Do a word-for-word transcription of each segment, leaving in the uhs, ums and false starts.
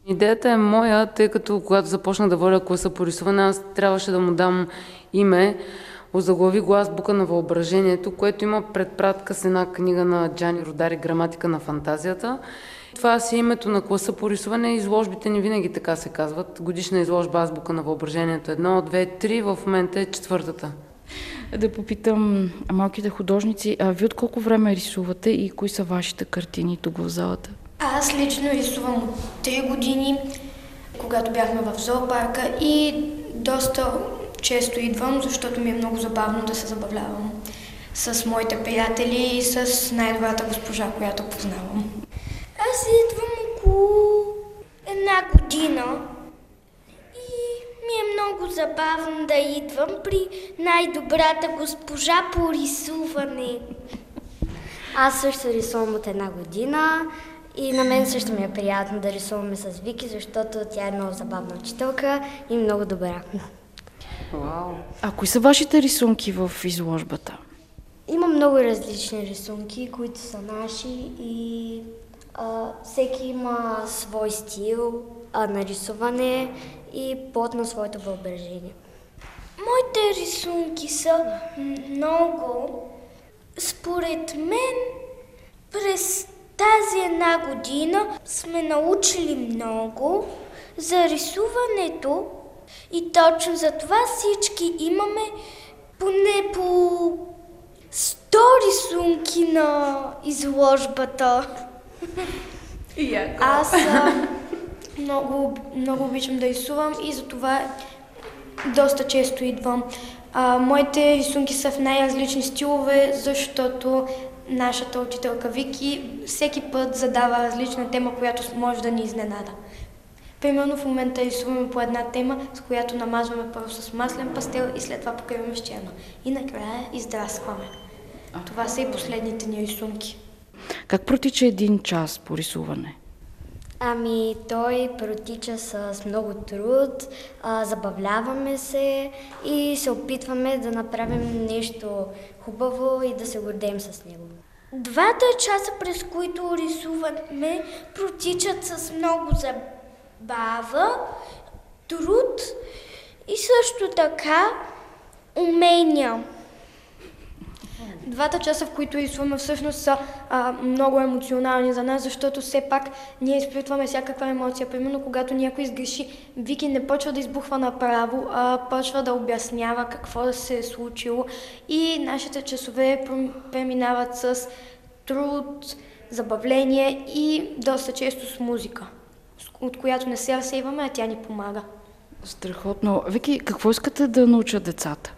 Идеята е моя, тъй като когато започнах да водя класа по рисуване, аз трябваше да му дам име. Озаглави го Азбука на въображението, което има предпратка с една книга на Джани Родари "Граматика на фантазията". Това си е името на класа по рисуване. Изложбите ни винаги така се казват. Годишна изложба Азбука на въображението едно, две, три, в момента е четвъртата. Да попитам малките художници, а вие от колко време рисувате и кои са вашите картини тук в залата? Аз лично рисувам от три години, когато бяхме в зоопарка, и доста често идвам, защото ми е много забавно да се забавлявам с моите приятели и с най-добрата госпожа, която познавам. Аз идвам около една година и ми е много забавно да идвам при най-добрата госпожа по рисуване. Аз също рисувам от една година и на мен също ми е приятно да рисуваме с Вики, защото тя е много забавна учителка и много добра. Вау! А кои са вашите рисунки в изложбата? Има много различни рисунки, които са наши и а, всеки има свой стил а, на рисуване и плод на своето въображение. Моите рисунки са много. Според мен през тази една година сме научили много за рисуването и точно за това всички имаме поне по сто рисунки на изложбата. Аз а, много, много обичам да рисувам и затова доста често идвам. А, моите рисунки са в най-различни стилове, защото нашата учителка Вики всеки път задава различна тема, която може да ни изненада. Примерно в момента рисуваме по една тема, с която намазваме първо с маслен пастел и след това покриваме с черно. И накрая издраскваме. Това са и последните ни рисунки. Как протича един час по рисуване? Ами той протича с много труд, а, забавляваме се и се опитваме да направим нещо хубаво и да се гордеем с него. Двата часа, през които рисуваме, протичат с много забава, труд и също така умения. Двата часа, в които рисуваме, всъщност са а, много емоционални за нас, защото все пак ние изпитваме всякаква емоция. Примерно, когато някой сгреши, Вики не почва да избухва направо, а почва да обяснява какво да се е случило. И нашите часове преминават с труд, забавление и доста често с музика, от която не се разсейваме, а тя ни помага. Страхотно. Вики, какво искате да научат децата?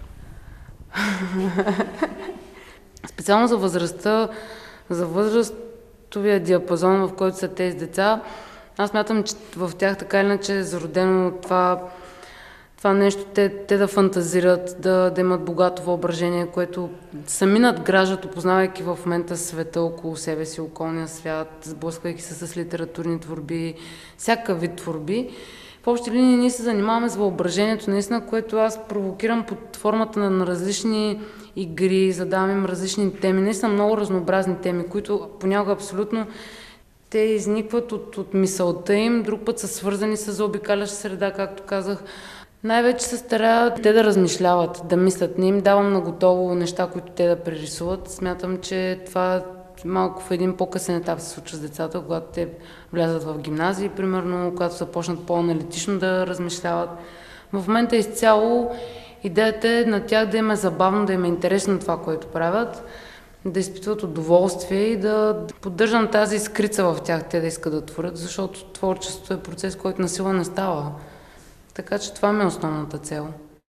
Специално за възрастта, за възрастовия диапазон, в който са тези деца, аз смятам, че в тях така или иначе е зародено това, това нещо, те, те да фантазират, да, да имат богато въображение, което сами надграждат, опознавайки в момента света около себе си, околния свят, сблъсквайки се с литературни творби, всякакъв вид творби. В общи линии ние се занимаваме с въображението, наистина, което аз провокирам под формата на, на различни игри, задавам им различни теми, наистина много разнообразни теми, които понякога абсолютно те изникват от, от мисълта им, друг път са свързани с заобикаляща среда, както казах. Най-вече се старая те да размишляват, да мислят. Не им давам на готово неща, които те да прерисуват. Смятам, че това малко в един по-късен етап се случва с децата, когато те влязат в гимназии, примерно, когато започнат по-аналитично да размишляват. В момента изцяло идеята е на тях да им е забавно, да им е интересно това, което правят, да изпитват удоволствие и да поддържам тази искрица в тях, те да искат да творят, защото творчеството е процес, който насила не става. Така че това ми е основната цел.